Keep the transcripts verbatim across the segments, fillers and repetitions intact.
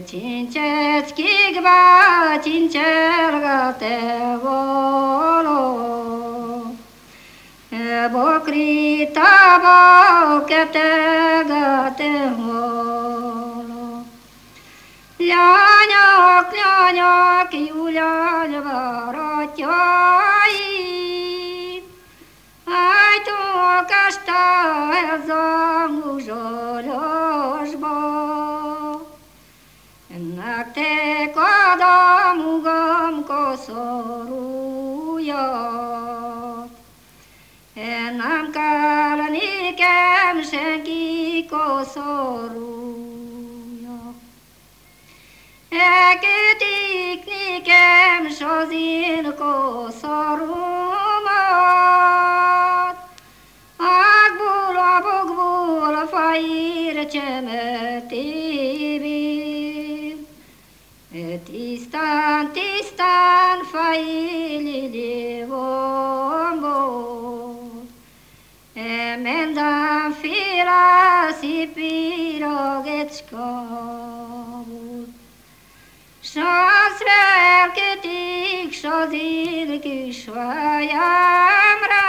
Csinceckikba csincselgette voló, Bokritába ketegette voló. Lányok, lányok, Julián barátjai, álltok este ez a muzsolosba. Nektek adom ugam koszorújat, nem kell nékem senki koszorúja. Elkötik nékem s az én koszorúmat, ágból, abokból, a fehér csemetéből. Tisztán, tisztán fejlili vombol, mindenféle szép virágecskával. S az felkötik s az én kis fejemre,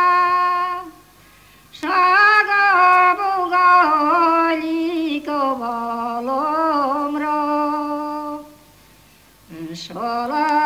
sága-boga hajlik a balomra. Shalom.